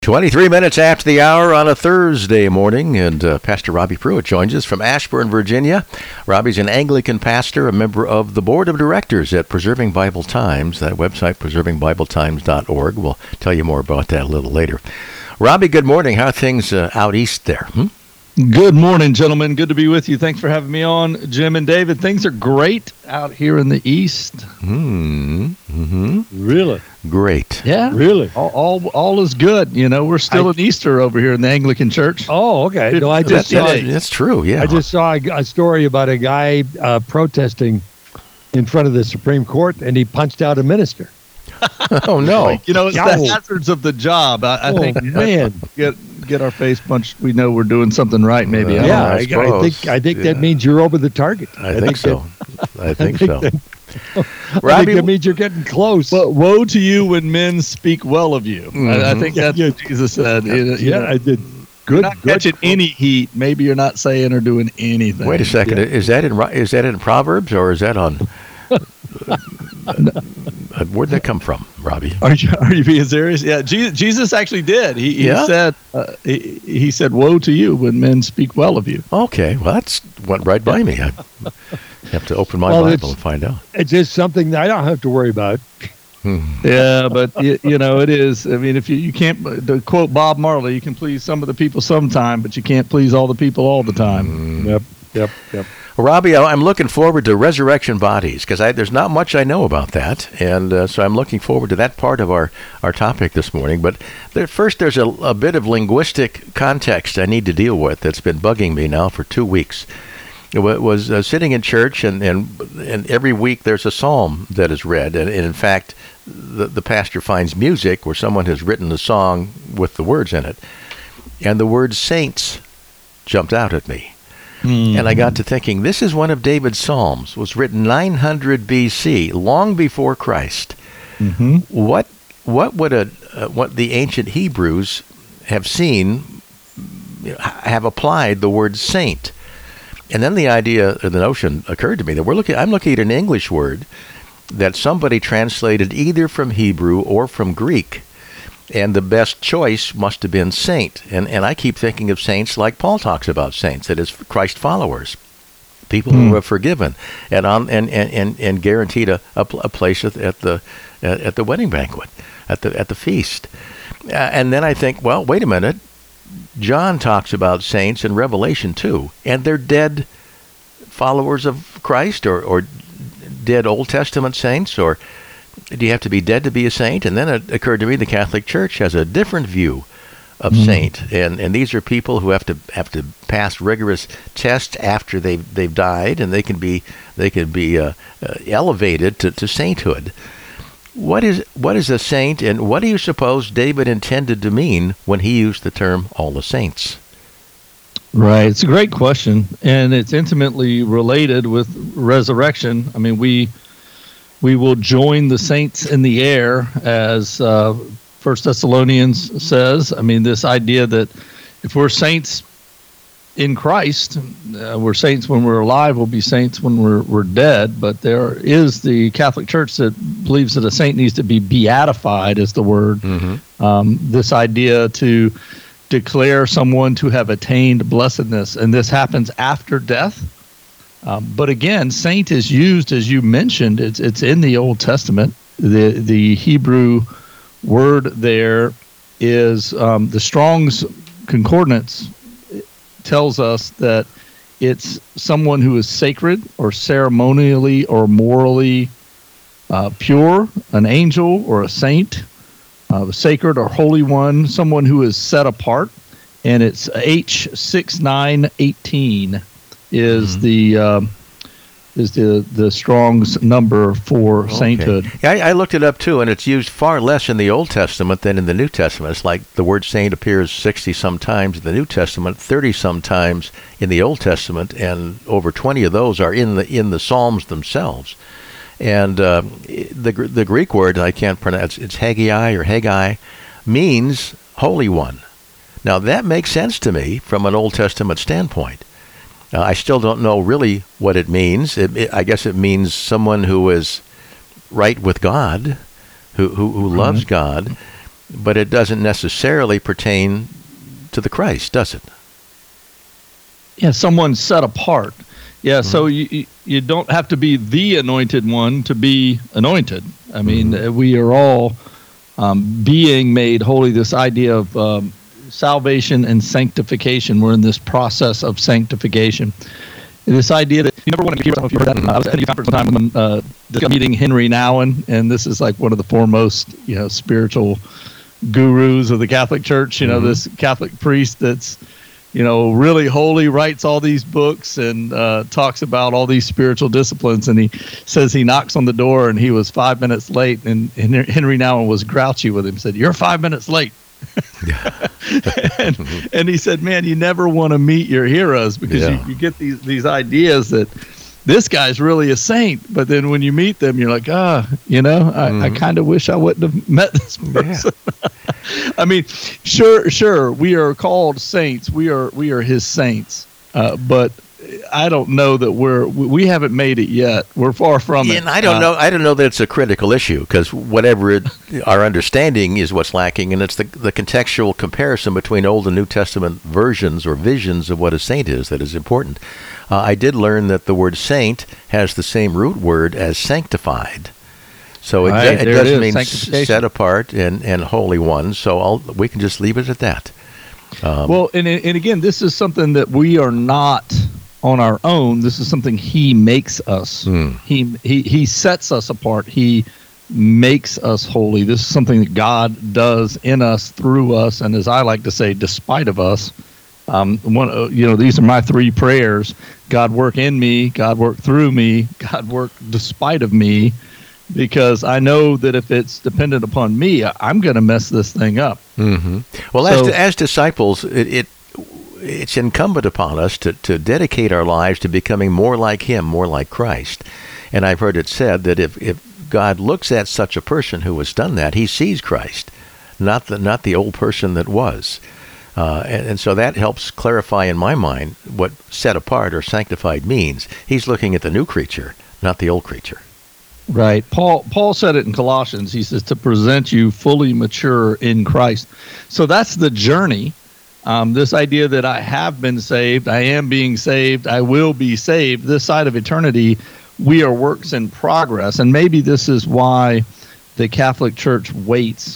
23 minutes after the hour on a Thursday morning, and Pastor Robbie Pruitt joins us from Ashburn, Virginia. Robbie's an Anglican pastor, a member of the board of directors at Preserving Bible Times. That website, preservingbibletimes.org. We'll tell you more about that a little later. Robbie, good morning. How are things out east there? Good morning, gentlemen. Good to be with you. Thanks for having me on, Jim and David. Things are great out here in the east. Really? Great. Yeah. Really? All is good. You know, we're still at Easter over here in the Anglican Church. Oh, okay. No, That's true, yeah. I just saw a story about a guy protesting in front of the Supreme Court, and he punched out a minister. Oh, no. You know, it's the hazards of the job. I think, man, get our face punched. We know we're doing something right, maybe. I think that means you're over the target. I think so. I think so. Robbie, I think that means you're getting close. But woe to you when men speak well of you. I think that's what Jesus said. I did. Good. You're not catching any heat. Maybe you're not saying or doing anything. Wait a second. Yeah. Is that in Proverbs, or is that on? Where'd that come from, Robbie? Are you being serious? Yeah, Jesus actually did. He said he said, "Woe to you when men speak well of you." Okay, well that's went right by me. I have to open my Bible and find out. It's just something that I don't have to worry about. Yeah, but you know it is. I mean, if you can't, to quote Bob Marley, you can please some of the people sometime, but you can't please all the people all the time. Yep. Robbie, I'm looking forward to resurrection bodies because there's not much I know about that, and so I'm looking forward to that part of our topic this morning. But first, there's a bit of linguistic context I need to deal with that's been bugging me now for 2 weeks. It was sitting in church, and every week there's a psalm that is read, and in fact, the pastor finds music where someone has written the song with the words in it, and the word saints jumped out at me. And I got to thinking, this is one of David's Psalms, was written 900 BC, long before Christ. What would what the ancient Hebrews have seen, have applied the word saint? And then the notion occurred to me that I'm looking at an English word that somebody translated either from Hebrew or from Greek. And the best choice must have been saint. And I keep thinking of saints like Paul talks about saints, that is Christ followers, people who are forgiven and guaranteed a place at the wedding banquet, at the feast. And then I think, well, wait a minute. John talks about saints in Revelation 2, and they're dead followers of Christ or dead Old Testament saints, or do you have to be dead to be a saint? And then it occurred to me the Catholic Church has a different view of saint, and these are people who have to pass rigorous tests after they've died, and they can be elevated to sainthood. What is a saint, and what do you suppose David intended to mean when he used the term all the saints? Right, it's a great question, and it's intimately related with resurrection. I mean, we will join the saints in the air, as 1 Thessalonians says. I mean, this idea that if we're saints in Christ, we're saints when we're alive, we'll be saints when we're dead. But there is the Catholic Church that believes that a saint needs to be beatified, is the word. This idea to declare someone to have attained blessedness, and this happens after death. But again, saint is used, as you mentioned, it's in the Old Testament. The Hebrew word there is the Strong's Concordance tells us that it's someone who is sacred or ceremonially or morally pure, an angel or a saint, a sacred or holy one, someone who is set apart, and it's H6918 is the Strong's number for sainthood. Yeah, I looked it up too, and it's used far less in the Old Testament than in the New Testament. It's like the word saint appears 60-some times in the New Testament, 30-some times in the Old Testament, and over 20 of those are in the Psalms themselves. And the Greek word, I can't pronounce, it's Haggai, means holy one. Now that makes sense to me from an Old Testament standpoint. I still don't know really what it means. I guess it means someone who is right with God, who loves God. but it doesn't necessarily pertain to the Christ, does it? Yeah, someone set apart. Yeah, so you don't have to be the anointed one to be anointed. I mean, we are all being made holy. This idea of salvation and sanctification. We're in this process of sanctification. This idea that you never want to hear. I don't know if you heard that. I was at a conference one time meeting Henry Nouwen, and this is like one of the foremost, spiritual gurus of the Catholic Church. This Catholic priest that's really holy, writes all these books and talks about all these spiritual disciplines. And he says he knocks on the door and he was 5 minutes late. And Henry Nouwen was grouchy with him, said, "You're 5 minutes late." and he said, "Man, you never want to meet your heroes because you get these ideas that this guy's really a saint. But then when you meet them, you're like, I kind of wish I wouldn't have met this person." Yeah. I mean, sure, we are called saints. We are his saints. But I don't know that we haven't made it yet. We're far from it. And I don't know. I don't know that it's a critical issue, because our understanding is what's lacking, and it's the contextual comparison between Old and New Testament versions or visions of what a saint is that is important. I did learn that the word saint has the same root word as sanctified. So it does mean set apart and holy one. So we can just leave it at that. And again, this is something that we are not on our own. This is something he makes us. He sets us apart. He makes us holy. This is something that God does in us, through us, and as I like to say, despite of us. These are my three prayers: God work in me, God work through me, God work despite of me. Because I know that if it's dependent upon me, I'm going to mess this thing up. Mm-hmm. Well, as disciples, it's incumbent upon us to dedicate our lives to becoming more like him, more like Christ. And I've heard it said that if God looks at such a person who has done that, he sees Christ, not the old person that was. And so that helps clarify in my mind what set apart or sanctified means. He's looking at the new creature, not the old creature. Right. Paul said it in Colossians. He says to present you fully mature in Christ. So that's the journey. This idea that I have been saved, I am being saved, I will be saved. This side of eternity, we are works in progress. And maybe this is why the Catholic Church waits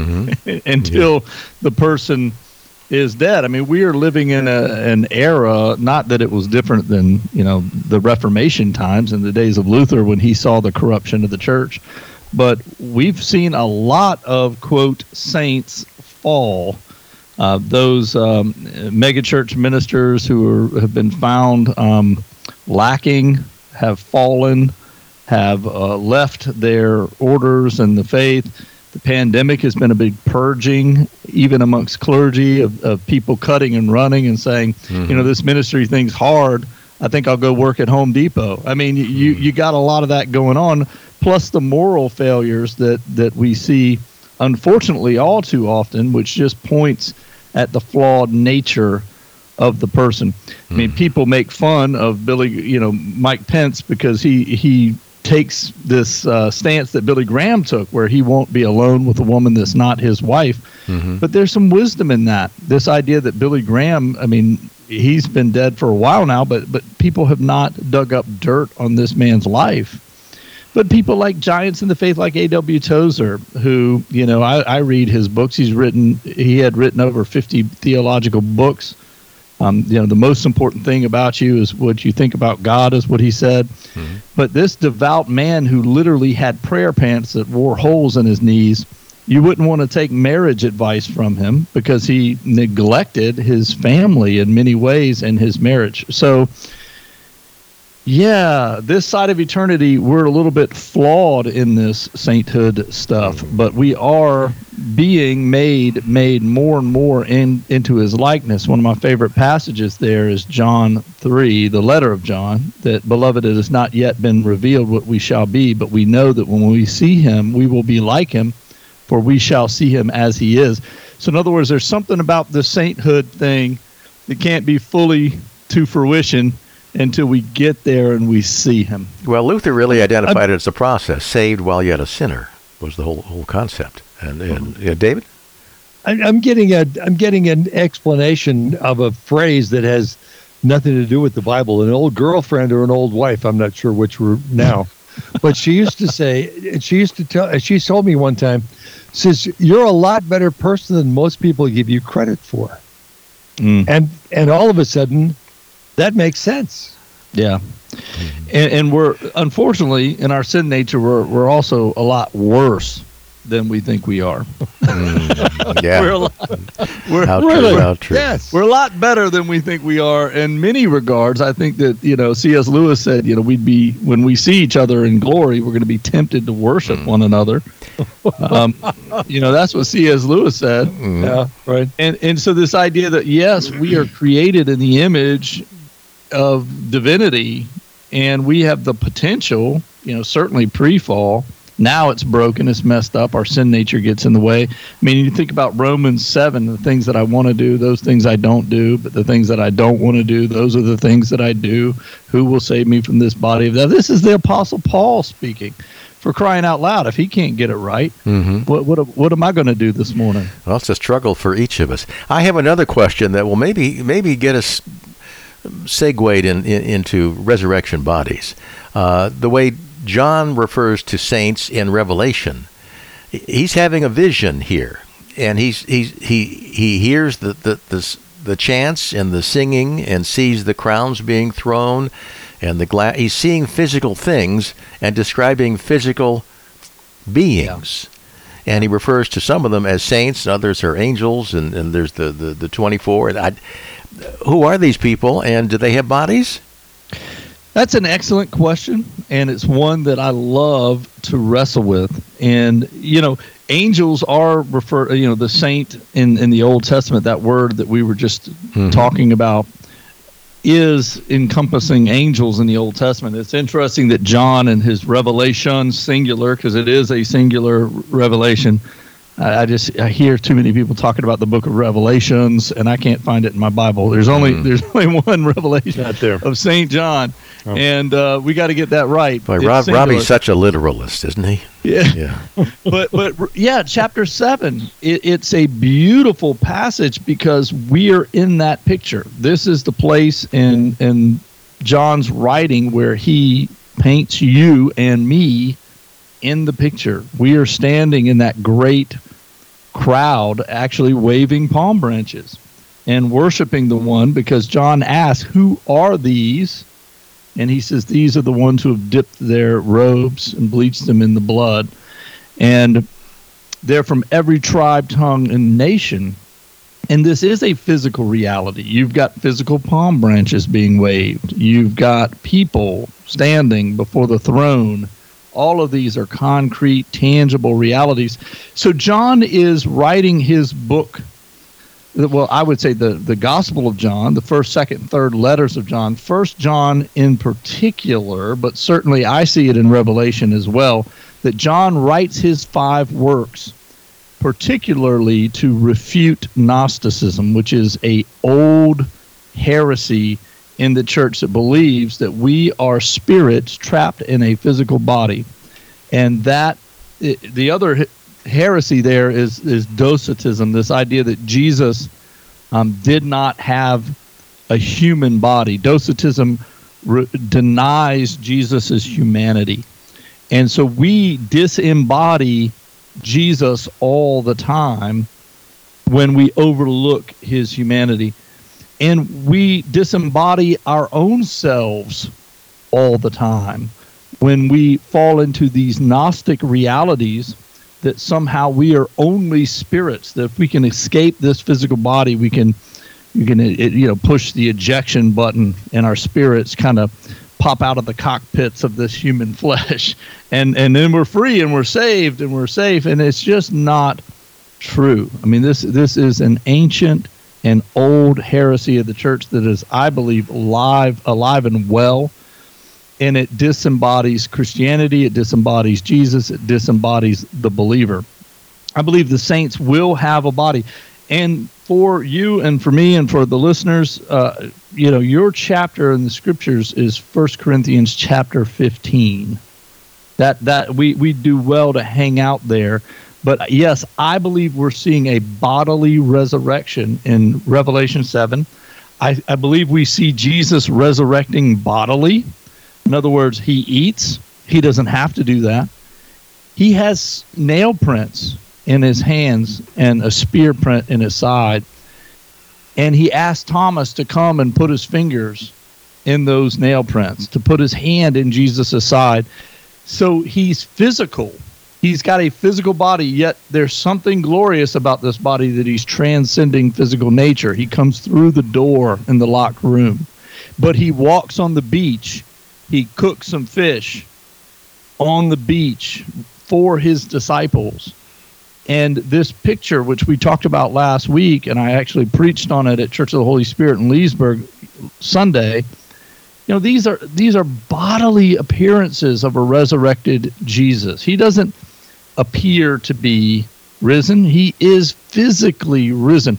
until the person is dead. I mean, we are living in an era, not that it was different than, the Reformation times in the days of Luther when he saw the corruption of the church. But we've seen a lot of, quote, saints fall. Those megachurch ministers who have been found lacking have fallen, have left their orders and the faith. The pandemic has been a big purging, even amongst clergy, of people cutting and running and saying, this ministry thing's hard. I think I'll go work at Home Depot. I mean, you got a lot of that going on, plus the moral failures that we see, unfortunately, all too often, which just points at the flawed nature of the person. I mean, people make fun of Mike Pence because he takes this stance that Billy Graham took, where he won't be alone with a woman that's not his wife. But there's some wisdom in that. This idea that Billy Graham, I mean, he's been dead for a while now, but people have not dug up dirt on this man's life. But people like giants in the faith, like A.W. Tozer, who, I read his books. He had written over 50 theological books. The most important thing about you is what you think about God, is what he said. But this devout man who literally had prayer pants that wore holes in his knees, you wouldn't want to take marriage advice from him because he neglected his family in many ways in his marriage. So, yeah, this side of eternity, we're a little bit flawed in this sainthood stuff, but we are being made more and more into his likeness. One of my favorite passages there is John 3, the letter of John, that, beloved, it has not yet been revealed what we shall be, but we know that when we see him, we will be like him, for we shall see him as he is. So in other words, there's something about the sainthood thing that can't be fully to fruition until we get there and we see him. Well, Luther really identified it as a process. Saved while yet a sinner was the whole concept. And David? I'm getting an explanation of a phrase that has nothing to do with the Bible. An old girlfriend or an old wife, I'm not sure which we're now, but she used to say, she told me one time, says, you're a lot better person than most people give you credit for. And all of a sudden, that makes sense. Yeah. And we're, unfortunately, in our sin nature, we're also a lot worse than we think we are. Yeah. How true. Yes. We're a lot better than we think we are in many regards. I think that, C.S. Lewis said, we'd be, when we see each other in glory, we're going to be tempted to worship one another. That's what C.S. Lewis said. Yeah, right. And so this idea that, yes, we are created in the image of divinity, and we have the potential, certainly pre-fall. Now it's broken, it's messed up, our sin nature gets in the way. I mean, you think about Romans 7, the things that I want to do, those things I don't do, but the things that I don't want to do, those are the things that I do. Who will save me from this body of death? This is the Apostle Paul speaking. For crying out loud, if he can't get it right, what am I going to do this morning? Well, it's a struggle for each of us. I have another question that will maybe get us segued into resurrection bodies. The way John refers to saints in Revelation, he's having a vision here, and he hears the chants and the singing, and sees the crowns being thrown, and he's seeing physical things and describing physical beings. Yeah. And he refers to some of them as saints, others are angels, and there's the 24. Who are these people, and do they have bodies? That's an excellent question, and it's one that I love to wrestle with. And, angels are the saint in the Old Testament, that word that we were just talking about, is encompassing angels in the Old Testament. It's interesting that John in his Revelation, singular, because it is a singular revelation, I hear too many people talking about the book of Revelations, and I can't find it in my Bible. There's only one revelation of St. John, and we got to get that right. Boy, Robbie's such a literalist, isn't he? Yeah. But chapter 7, it's a beautiful passage because we are in that picture. This is the place in John's writing where he paints you and me in the picture. We are standing in that great crowd, actually waving palm branches and worshiping the one, because John asks, who are these? And he says, these are the ones who have dipped their robes and bleached them in the blood. And they're from every tribe, tongue, and nation. And this is a physical reality. You've got physical palm branches being waved. You've got people standing before the throne. All of these are concrete, tangible realities. So John is writing his book. Well, I would say the Gospel of John, the first, second, and third letters of John, First John in particular, but certainly I see it in Revelation as well, that John writes his 5 works particularly to refute Gnosticism, which is a old heresy in the church that believes that we are spirits trapped in a physical body. And that the other heresy there is Docetism, this idea that Jesus did not have a human body. Docetism denies Jesus' humanity. And so we disembody Jesus all the time when we overlook his humanity. And we disembody our own selves all the time when we fall into these Gnostic realities that somehow we are only spirits, that if we can escape this physical body, we can push the ejection button and our spirits kind of pop out of the cockpits of this human flesh. And then we're free and we're saved and we're safe. And it's just not true. I mean, this is an ancient and old heresy of the church that is, I believe, alive and well. And it disembodies Christianity, it disembodies Jesus, it disembodies the believer. I believe the saints will have a body. And for you and for me and for the listeners, your chapter in the scriptures is 1 Corinthians chapter 15. That we do well to hang out there. But yes, I believe we're seeing a bodily resurrection in Revelation 7. I believe we see Jesus resurrecting bodily. In other words, he eats. He doesn't have to do that. He has nail prints in his hands and a spear print in his side. And he asked Thomas to come and put his fingers in those nail prints, to put his hand in Jesus' side. So he's physical. He's got a physical body, yet there's something glorious about this body that he's transcending physical nature. He comes through the door in the locked room, but he walks on the beach. He cooks some fish on the beach for his disciples. And this picture, which we talked about last week, and I actually preached on it at Church of the Holy Spirit in Leesburg Sunday, these are bodily appearances of a resurrected Jesus. He doesn't appear to be risen. He is physically risen.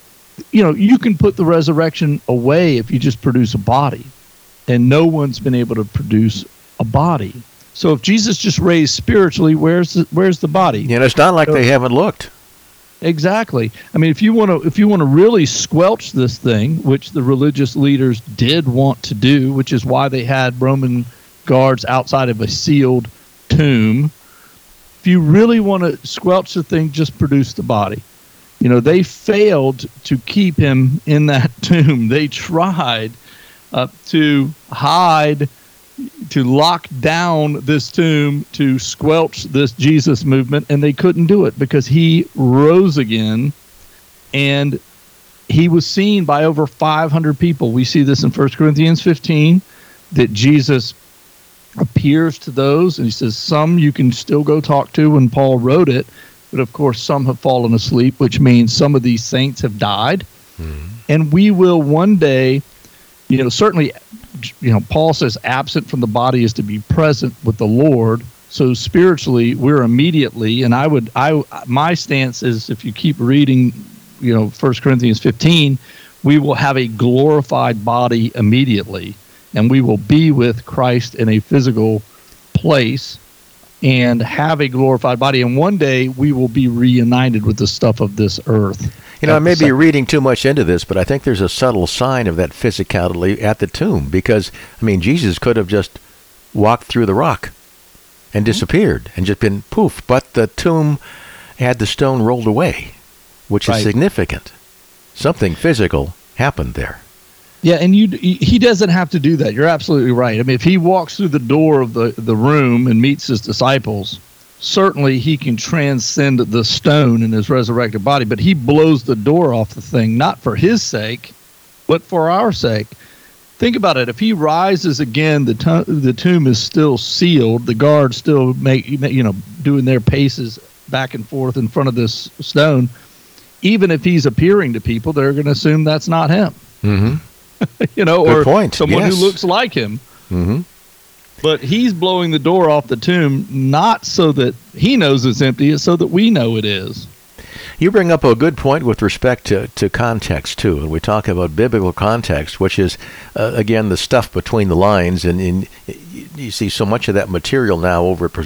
You can put the resurrection away if you just produce a body, and no one's been able to produce a body. So if Jesus just raised spiritually, where's the body? It's not like they haven't looked. Exactly. I mean, if you want to really squelch this thing, which the religious leaders did want to do, which is why they had Roman guards outside of a sealed tomb. If you really want to squelch the thing, just produce the body. They failed to keep him in that tomb. They tried to hide, to lock down this tomb, to squelch this Jesus movement, and they couldn't do it because he rose again, and he was seen by over 500 people. We see this in 1 Corinthians 15, that Jesus appears to those, and he says some you can still go talk to when Paul wrote it, but of course some have fallen asleep, which means some of these saints have died. And we will one day, certainly, Paul says absent from the body is to be present with the Lord. So spiritually, we're immediately, and my stance is, if you keep reading, 1 Corinthians 15, we will have a glorified body immediately, and we will be with Christ in a physical place and have a glorified body. And one day we will be reunited with the stuff of this earth. I may be reading too much into this, but I think there's a subtle sign of that physicality at the tomb, because, Jesus could have just walked through the rock and disappeared and just been poof, but the tomb had the stone rolled away, which is significant. Something physical happened there. Yeah, and he doesn't have to do that. You're absolutely right. I mean, if he walks through the door of the room and meets his disciples, certainly he can transcend the stone in his resurrected body, but he blows the door off the thing, not for his sake, but for our sake. Think about it. If he rises again, the tomb is still sealed. The guards still doing their paces back and forth in front of this stone. Even if he's appearing to people, they're going to assume that's not him. Mm-hmm. Good or point. Someone who looks like him. Mm-hmm. But he's blowing the door off the tomb, not so that he knows it's empty, it's so that we know it is. You bring up a good point with respect to context, too. And we talk about biblical context, which is, again, the stuff between the lines. And you see so much of that material now over at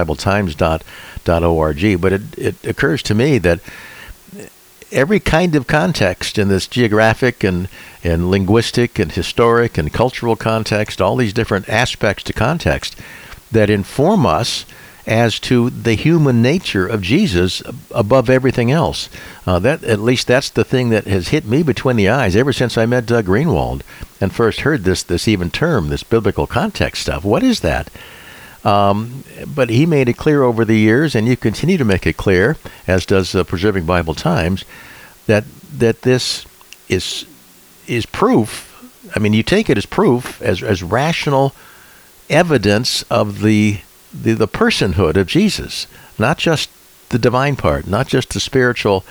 preservingbibletime.org. But it occurs to me that every kind of context in this geographic and linguistic and historic and cultural context, all these different aspects to context that inform us as to the human nature of Jesus above everything else. At least that's the thing that has hit me between the eyes ever since I met Doug Greenwald and first heard this term, this biblical context stuff. What is that? But he made it clear over the years, and you continue to make it clear, as does Preserving Bible Times, that this is proof. I mean, you take it as proof, as rational evidence of the personhood of Jesus, not just the divine part, not just the spiritual,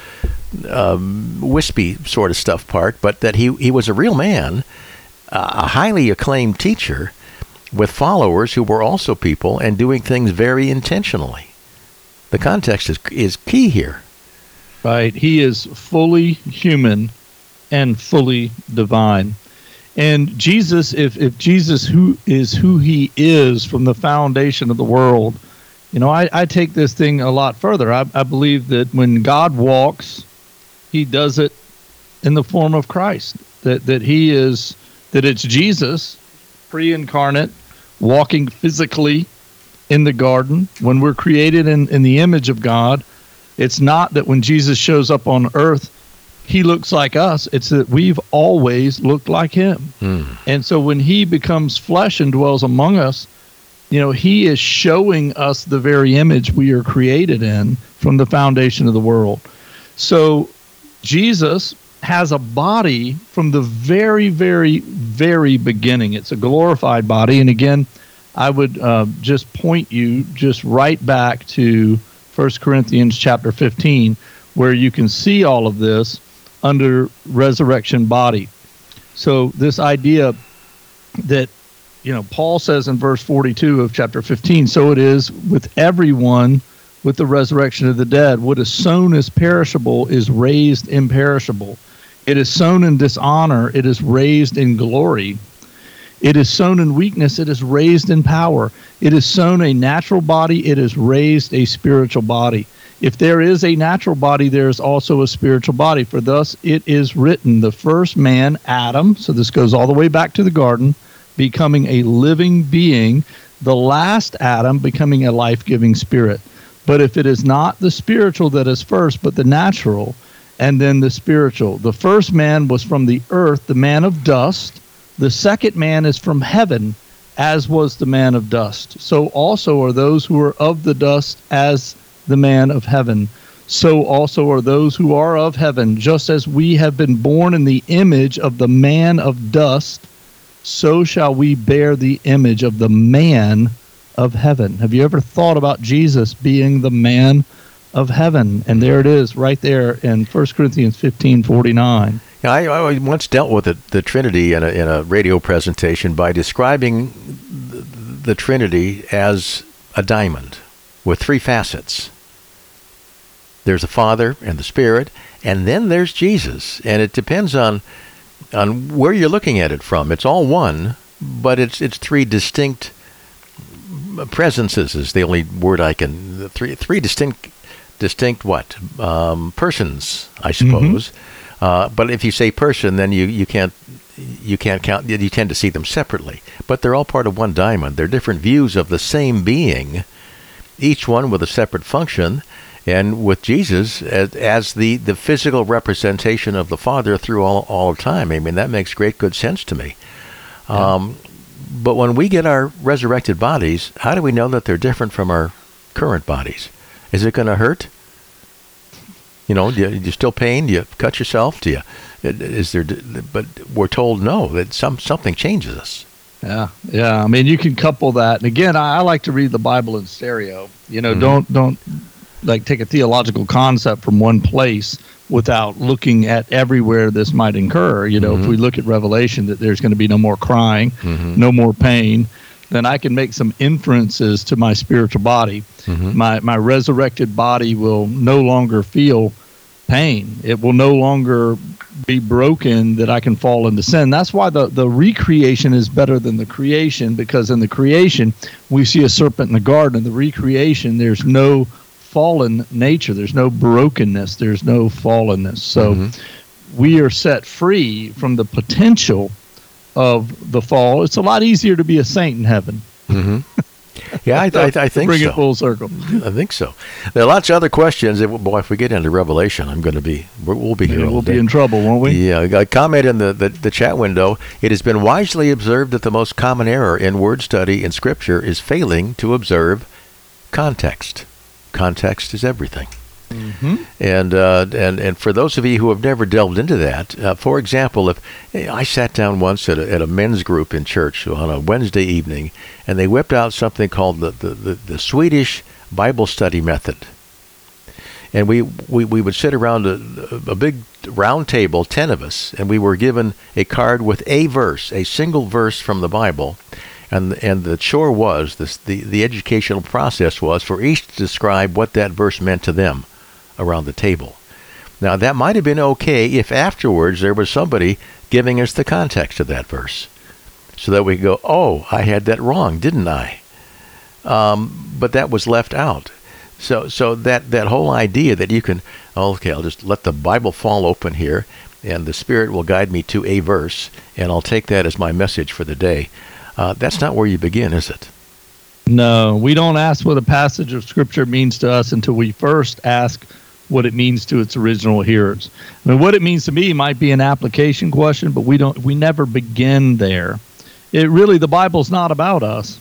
wispy sort of stuff part, but that he was a real man, a highly acclaimed teacher, with followers who were also people and doing things very intentionally. The context is key here. Right. He is fully human and fully divine. And Jesus, if Jesus who he is from the foundation of the world, I take this thing a lot further. I believe that when God walks, he does it in the form of Christ. That it's Jesus, pre-incarnate, walking physically in the garden. When we're created in the image of God, it's not that when Jesus shows up on earth, he looks like us. It's that we've always looked like him. And so when he becomes flesh and dwells among us, he is showing us the very image we are created in from the foundation of the world. So Jesus has a body from the very, very, very beginning. It's a glorified body. And again, I would just point you just right back to 1 Corinthians chapter 15, where you can see all of this under resurrection body. So this idea that, Paul says in verse 42 of chapter 15, so it is with everyone with the resurrection of the dead. What is sown as perishable is raised imperishable. It is sown in dishonor, it is raised in glory. It is sown in weakness, it is raised in power. It is sown a natural body, it is raised a spiritual body. If there is a natural body, there is also a spiritual body. For thus it is written, the first man, Adam, so this goes all the way back to the garden, becoming a living being, the last Adam becoming a life-giving spirit. But if it is not the spiritual that is first, but the natural, and then the spiritual. The first man was from the earth, the man of dust. The second man is from heaven, as was the man of dust. So also are those who are of the dust as the man of heaven. So also are those who are of heaven. Just as we have been born in the image of the man of dust, so shall we bear the image of the man of heaven. Have you ever thought about Jesus being the man of heaven? And there it is right there in 1 Corinthians 15:49. Yeah, I once dealt with the Trinity in a radio presentation by describing the Trinity as a diamond with three facets. There's the Father and the Spirit, and then there's Jesus. And it depends on where you're looking at it from. It's all one, but it's three distinct presences is the only word I can. Three distinct what? Persons, I suppose. But if you say person, then you can't count. You tend to see them separately. But they're all part of one diamond. They're different views of the same being, each one with a separate function. And with Jesus as the physical representation of the Father through all time. I mean, that makes great good sense to me. Yeah. But when we get our resurrected bodies, how do we know that they're different from our current bodies? Is it going to hurt? Do you still pain? Do you cut yourself? But we're told no, that something changes us. Yeah. I mean, you can couple that. And again, I like to read the Bible in stereo. Don't like take a theological concept from one place without looking at everywhere this might incur. If we look at Revelation, that there's going to be no more crying, no more pain, then I can make some inferences to my spiritual body. My resurrected body will no longer feel pain. It will no longer be broken that I can fall into sin. That's why the recreation is better than the creation, because in the creation, we see a serpent in the garden. In the recreation, there's no fallen nature. There's no brokenness. There's no fallenness. So we are set free from the potential of the fall. It's a lot easier to be a saint in heaven. Yeah, I think so. Bring it full circle. I think so. There are lots of other questions. Boy, if we get into Revelation, we'll be here all We'll day. be in trouble, won't we? Yeah, a comment in the chat window. It has been wisely observed that the most common error in word study in Scripture is failing to observe context. Context is everything. And for those of you who have never delved into that, for example, if I sat down once at a men's group in church on a Wednesday evening, and they whipped out something called the Swedish Bible study method, and we would sit around a big round table, 10 of us, and we were given a card with a single verse from the Bible. And the chore was, the educational process was for each to describe what that verse meant to them around the table. Now, that might have been okay if afterwards there was somebody giving us the context of that verse, so that we could go, oh, I had that wrong, didn't I? but that was left out. So that whole idea that you can, okay, I'll just let the Bible fall open here, and the Spirit will guide me to a verse, and I'll take that as my message for the day. That's not where you begin, is it? No, we don't ask what a passage of Scripture means to us until we first ask what it means to its original hearers. I mean, what it means to me might be an application question, but we never begin there. The Bible's not about us.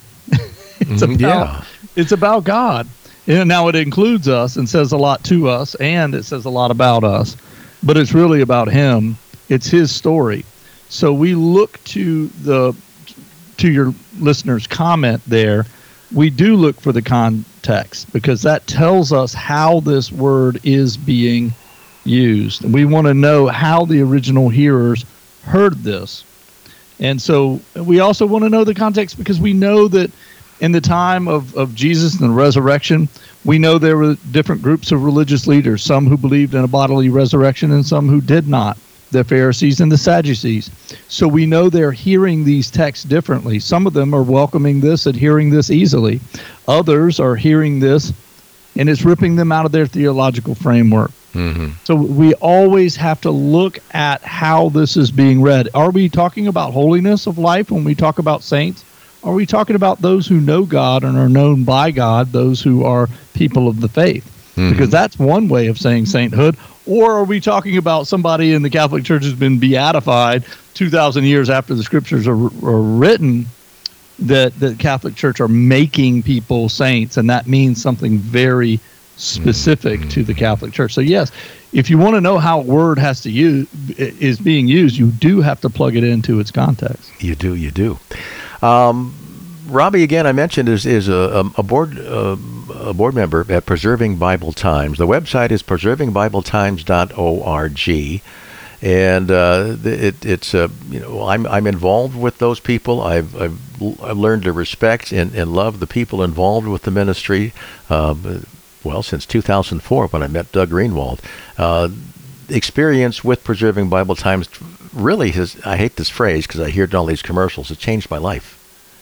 It's about God. And now it includes us and says a lot to us, and it says a lot about us, but it's really about Him. It's His story. So we look to your listener's comment there. We do look for the context, because that tells us how this word is being used. We want to know how the original hearers heard this. And so we also want to know the context, because we know that in the time of Jesus and the resurrection, we know there were different groups of religious leaders, some who believed in a bodily resurrection and some who did not, the Pharisees and the Sadducees. So we know they're hearing these texts differently. Some of them are welcoming this and hearing this easily. Others are hearing this, and it's ripping them out of their theological framework. Mm-hmm. So we always have to look at how this is being read. Are we talking about holiness of life when we talk about saints? Are we talking about those who know God and are known by God, those who are people of the faith? Mm-hmm. Because that's one way of saying sainthood. Or are we talking about somebody in the Catholic Church who's been beatified 2,000 years after the Scriptures are written, that the Catholic Church are making people saints, and that means something very specific to the Catholic Church. So yes, if you want to know how a word is being used, you do have to plug it into its context. You do. Robbie, again, I mentioned is a board member at Preserving Bible Times. The website is preservingbibletimes.org, and it's I'm involved with those people. I've learned to respect and love the people involved with the ministry. Since 2004, when I met Doug Greenwald. Experience with Preserving Bible Times really has, I hate this phrase because I hear it in all these commercials, it changed my life.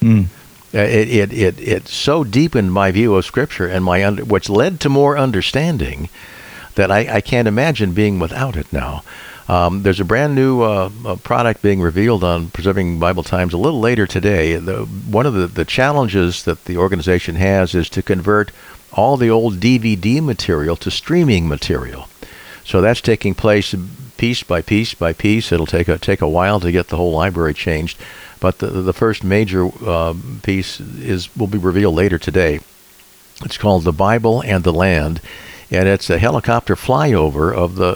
It so deepened my view of Scripture and which led to more understanding that I can't imagine being without it now. There's a brand new product being revealed on Preserving Bible Times a little later today. One of the challenges that the organization has is to convert all the old DVD material to streaming material. So that's taking place piece by piece by piece. It'll take a while to get the whole library changed, but the first major piece will be revealed later today. It's called The Bible and the Land, and it's a helicopter flyover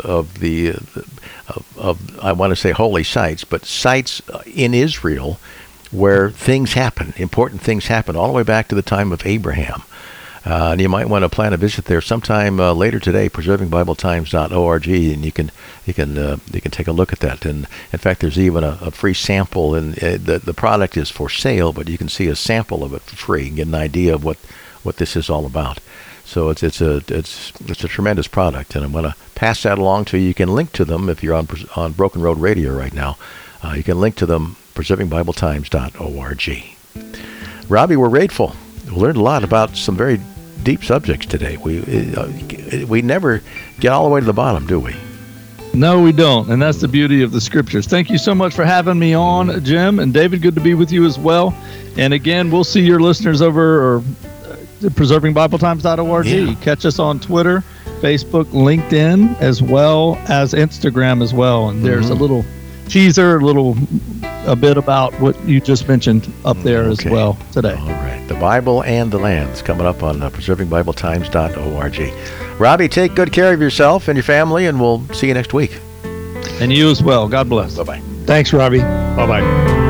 of I want to say holy sites, but sites in Israel where things happen, important things happen, all the way back to the time of Abraham. And you might want to plan a visit there sometime later today, preservingbibletimes.org, and you can take a look at that. And in fact, there's even a free sample, and the product is for sale, but you can see a sample of it for free and get an idea of what this is all about. So it's a tremendous product, and I'm going to pass that along to you. You can link to them if you're on Broken Road Radio right now. You can link to them, preservingbibletimes.org. Robbie, we're grateful. We learned a lot about some very deep subjects today. We never get all the way to the bottom, do we? No, we don't, and that's the beauty of the Scriptures. Thank you so much for having me on, Jim, and David, good to be with you as well. And again, we'll see your listeners over preservingbibletimes.org. Yeah. Catch us on Twitter, Facebook, LinkedIn, as well as Instagram as well. And there's a little teaser, a bit about what you just mentioned up there as well today. All right. The Bible and the Land's coming up on preservingbibletimes.org. Robbie, take good care of yourself and your family, and we'll see you next week. And you as well. God bless. Bye-bye. Thanks, Robbie. Bye-bye.